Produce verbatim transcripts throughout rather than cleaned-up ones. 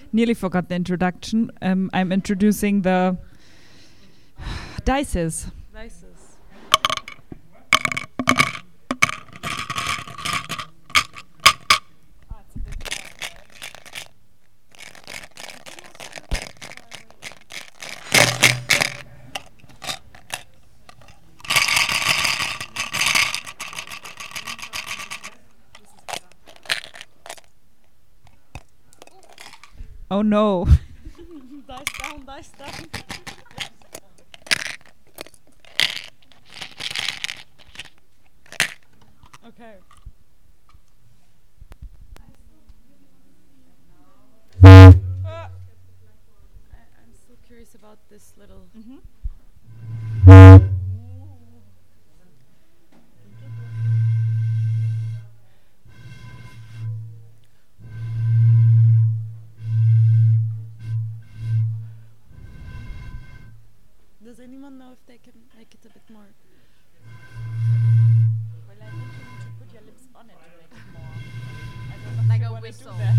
nearly forgot the introduction. Um, I'm introducing the dices. Dices. Oh no. Dice down, dice down. Okay. Uh, I, I'm still curious about this little. Does anyone know if they can make it a bit more? Well, I think you need to put your lips on it to make it more. I don't know if Like you a wanna do whistle. that.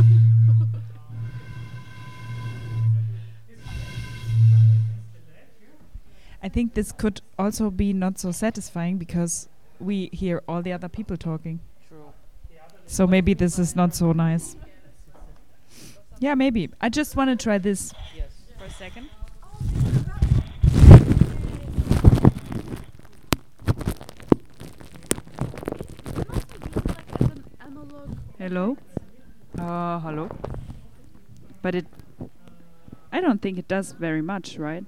I think this could also be not so satisfying because we hear all the other people talking. True. So maybe this is not so nice. Yeah, maybe. I just want to try this Yes. for a second. Hello? Uh, hello? But it... I don't think it does very much, right?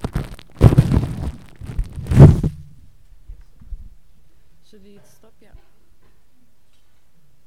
Should we stop? Yeah.